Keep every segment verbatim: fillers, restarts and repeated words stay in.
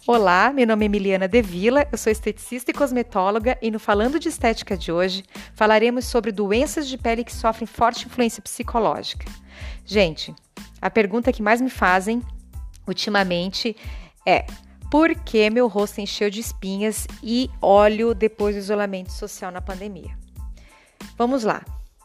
Olá, meu nome é Emiliana De Villa, eu sou esteticista e cosmetóloga e no Falando de Estética de hoje falaremos sobre doenças de pele que sofrem forte influência psicológica. Gente, a pergunta que mais me fazem ultimamente é: por que meu rosto encheu de espinhas e óleo depois do isolamento social na pandemia? Vamos lá.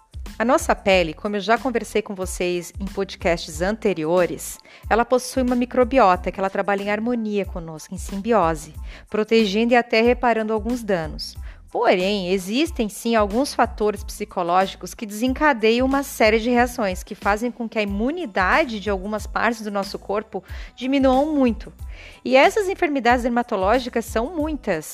A nossa pele, como eu já conversei com vocês em podcasts anteriores, ela possui uma microbiota que ela trabalha em harmonia conosco, em simbiose, protegendo e até reparando alguns danos. Porém, existem sim alguns fatores psicológicos que desencadeiam uma série de reações que fazem com que a imunidade de algumas partes do nosso corpo diminuam muito. E essas enfermidades dermatológicas são muitas,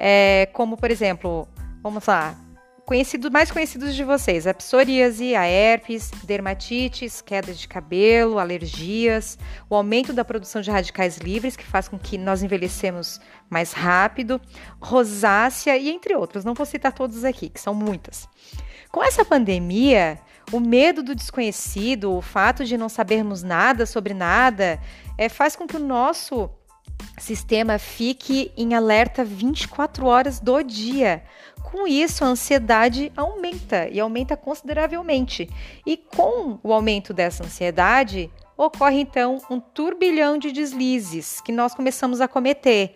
é, como por exemplo, vamos lá, Conhecido, mais conhecidos de vocês, a psoríase, a herpes, dermatites, quedas de cabelo, alergias, o aumento da produção de radicais livres, que faz com que nós envelhecemos mais rápido, rosácea e entre outros. Não vou citar todos aqui, que são muitas. Com essa pandemia, o medo do desconhecido, o fato de não sabermos nada sobre nada, é, faz com que o nosso sistema fique em alerta vinte e quatro horas do dia. Com isso, a ansiedade aumenta e aumenta consideravelmente. E com o aumento dessa ansiedade, ocorre então um turbilhão de deslizes que nós começamos a cometer.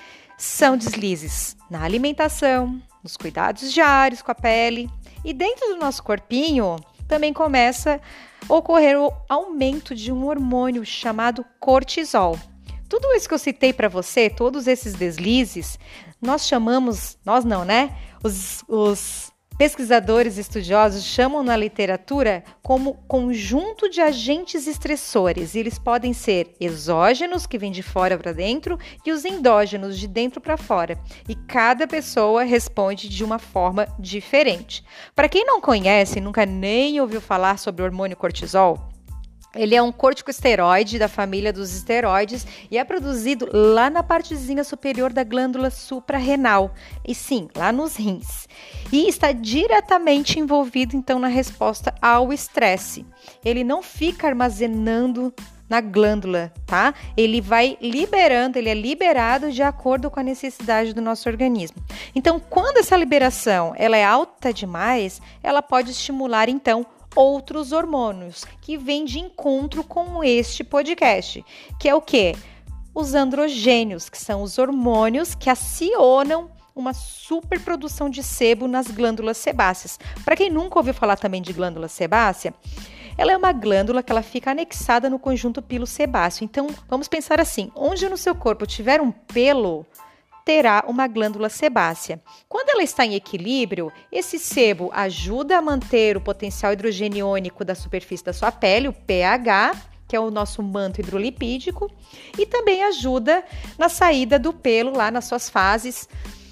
São deslizes na alimentação, nos cuidados diários com a pele e dentro do nosso corpinho também começa a ocorrer o aumento de um hormônio chamado cortisol. Tudo isso que eu citei para você, todos esses deslizes, nós chamamos, nós não, né? Os, os pesquisadores estudiosos chamam na literatura como conjunto de agentes estressores. E eles podem ser exógenos, que vêm de fora para dentro, e os endógenos, de dentro para fora. E cada pessoa responde de uma forma diferente. Para quem não conhece, nunca nem ouviu falar sobre o hormônio cortisol, ele é um corticosteroide da família dos esteroides e é produzido lá na partezinha superior da glândula suprarrenal, e sim, lá nos rins. E está diretamente envolvido, então, na resposta ao estresse. Ele não fica armazenando na glândula, tá? Ele vai liberando, ele é liberado de acordo com a necessidade do nosso organismo. Então, quando essa liberação ela é alta demais, ela pode estimular, então, outros hormônios que vêm de encontro com este podcast, que é o quê? Os androgênios, que são os hormônios que acionam uma superprodução de sebo nas glândulas sebáceas. Para quem nunca ouviu falar também de glândula sebácea, ela é uma glândula que ela fica anexada no conjunto pilo-sebáceo. Então, vamos pensar assim, onde no seu corpo tiver um pelo, terá uma glândula sebácea. Quando ela está em equilíbrio, esse sebo ajuda a manter o potencial hidrogeniônico da superfície da sua pele, o pH, que é o nosso manto hidrolipídico, e também ajuda na saída do pelo lá nas suas fases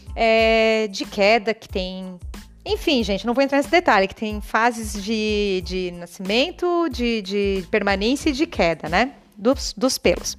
é, de queda, que tem... Enfim, gente, não vou entrar nesse detalhe, que tem fases de, de nascimento, de, de permanência e de queda, né, dos, dos pelos.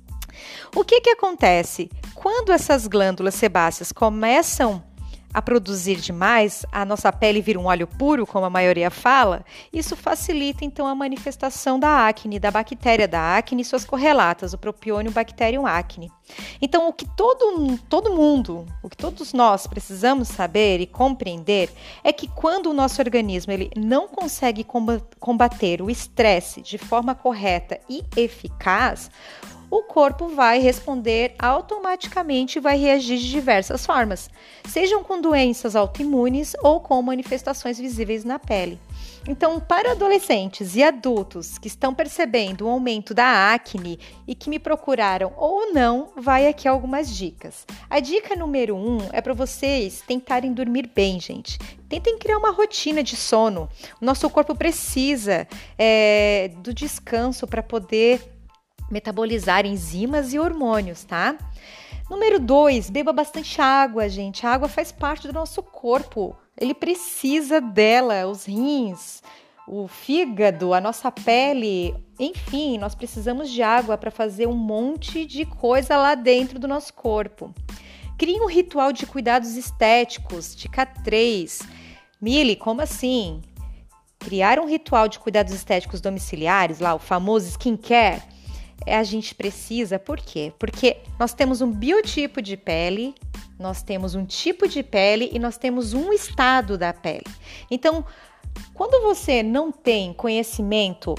O que que acontece? Quando essas glândulas sebáceas começam a produzir demais, a nossa pele vira um óleo puro, como a maioria fala, isso facilita então a manifestação da acne, da bactéria da acne e suas correlatas, o Propionibacterium bacterium acne. Então, o que todo, todo mundo, o que todos nós precisamos saber e compreender é que quando o nosso organismo ele não consegue combater o estresse de forma correta e eficaz, o corpo vai responder automaticamente e vai reagir de diversas formas, sejam com doenças autoimunes ou com manifestações visíveis na pele. Então, para adolescentes e adultos que estão percebendo o aumento da acne e que me procuraram ou não, vai aqui algumas dicas. A dica número um é para vocês tentarem dormir bem, gente. Tentem criar uma rotina de sono. O nosso corpo precisa é, do descanso para poder metabolizar enzimas e hormônios, tá? Número dois, beba bastante água, gente. A água faz parte do nosso corpo. Ele precisa dela, os rins, o fígado, a nossa pele. Enfim, nós precisamos de água para fazer um monte de coisa lá dentro do nosso corpo. Crie um ritual de cuidados estéticos, dica três. Mili, como assim? Criar um ritual de cuidados estéticos domiciliares, lá o famoso skincare, a gente precisa, por quê? Porque nós temos um biotipo de pele, nós temos um tipo de pele e nós temos um estado da pele. Então, quando você não tem conhecimento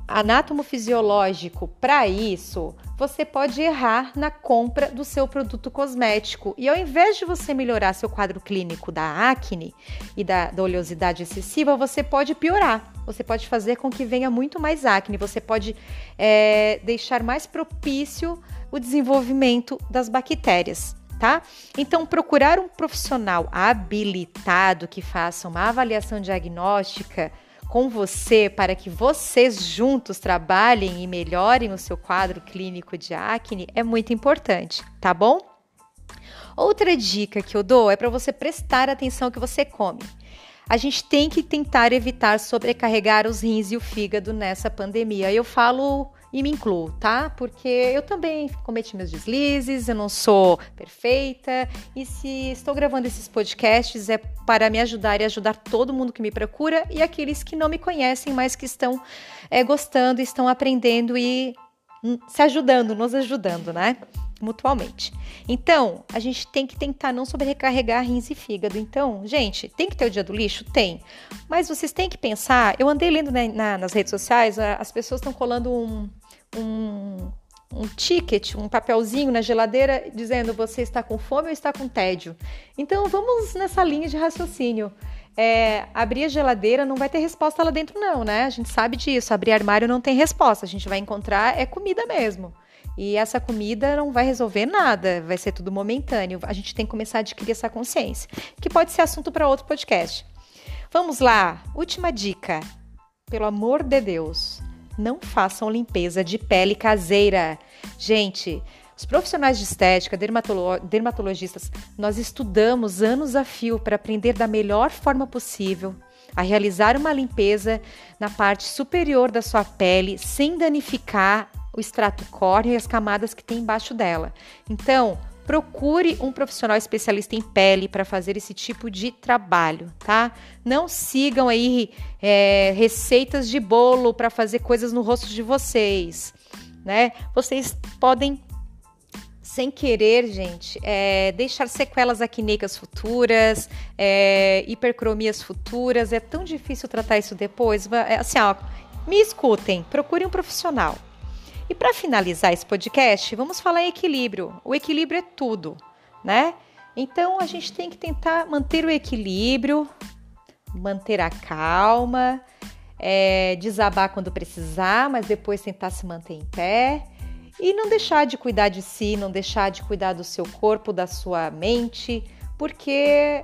anatomofisiológico para isso, você pode errar na compra do seu produto cosmético. E ao invés de você melhorar seu quadro clínico da acne e da, da oleosidade excessiva, você pode piorar. Você pode fazer com que venha muito mais acne. Você pode é, deixar mais propício o desenvolvimento das bactérias, tá? Então, procurar um profissional habilitado que faça uma avaliação diagnóstica com você, para que vocês juntos trabalhem e melhorem o seu quadro clínico de acne, é muito importante, tá bom? Outra dica que eu dou é para você prestar atenção ao que você come. A gente tem que tentar evitar sobrecarregar os rins e o fígado nessa pandemia. Eu falo e me incluo, tá? Porque eu também cometi meus deslizes, eu não sou perfeita. E se estou gravando esses podcasts é para me ajudar e ajudar todo mundo que me procura e aqueles que não me conhecem, mas que estão é, gostando, estão aprendendo e hum, se ajudando, nos ajudando, né? Mutualmente. Então, a gente tem que tentar não sobrecarregar rins e fígado. Então, gente, tem que ter o dia do lixo? Tem. Mas vocês têm que pensar, eu andei lendo na, na, nas redes sociais, as pessoas estão colando um, um, um ticket, um papelzinho na geladeira dizendo você está com fome ou está com tédio. Então, vamos nessa linha de raciocínio. É, abrir a geladeira não vai ter resposta lá dentro não, né? A gente sabe disso. Abrir armário não tem resposta. A gente vai encontrar é comida mesmo. E essa comida não vai resolver nada, vai ser tudo momentâneo. A gente tem que começar a adquirir essa consciência, que pode ser assunto para outro podcast. Vamos lá, última dica. Pelo amor de Deus, não façam limpeza de pele caseira. Gente, os profissionais de estética, dermatolo- dermatologistas, nós estudamos anos a fio para aprender da melhor forma possível a realizar uma limpeza na parte superior da sua pele sem danificar o extrato córneo e as camadas que tem embaixo dela. Então, procure um profissional especialista em pele para fazer esse tipo de trabalho, tá? Não sigam aí é, receitas de bolo para fazer coisas no rosto de vocês, né? Vocês podem, sem querer, gente, é, deixar sequelas acneicas futuras, é, hipercromias futuras. É tão difícil tratar isso depois. É, assim, ó, me escutem, procure um profissional. E para finalizar esse podcast, vamos falar em equilíbrio. O equilíbrio é tudo, né? Então, a gente tem que tentar manter o equilíbrio, manter a calma, é, desabar quando precisar, mas depois tentar se manter em pé. E não deixar de cuidar de si, não deixar de cuidar do seu corpo, da sua mente, porque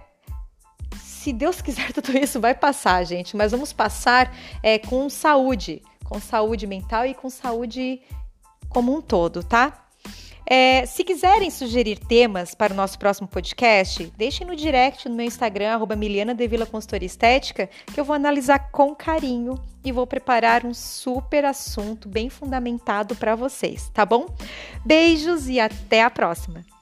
se Deus quiser, tudo isso vai passar, gente. Mas vamos passar é, com saúde. Com saúde mental e com saúde como um todo, tá? É, se quiserem sugerir temas para o nosso próximo podcast, deixem no direct no meu Instagram, arroba Miliana Devila Consultoria Estética, que eu vou analisar com carinho e vou preparar um super assunto bem fundamentado para vocês, tá bom? Beijos e até a próxima!